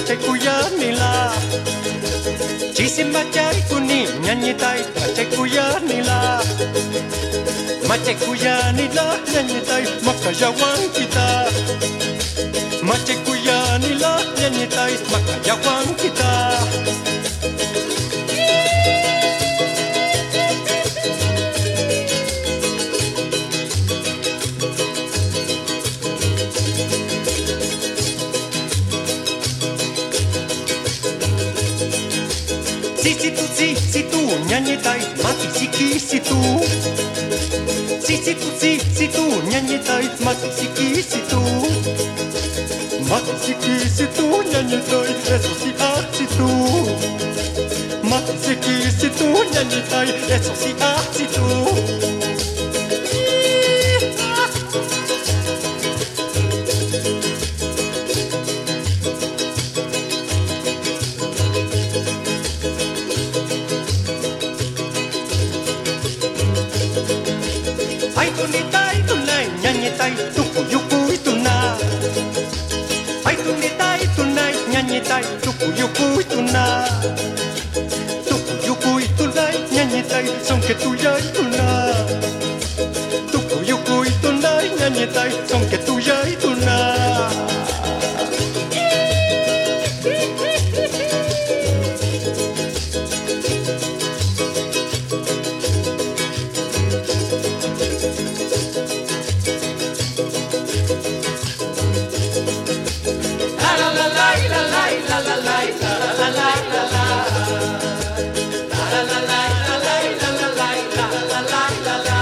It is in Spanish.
nila Chisin bacay kuni nyanyi tay kuya nila nyanyi tay makayawan kita kuya nila nyanyi tay makayawan kita situ nyanyi tay mati siki situ situ nyanyi tay mati siki situ nyanyi tay eso si situ mati siki situ nyanyi tay eso si situ nyanyi tay tuku yuku ituna ay tunay nyanyi tay tuku yuku ituna nyanyi tay sonke tuya ituna tuku yuku ituna nyanyi tay sonke tuya ituna la la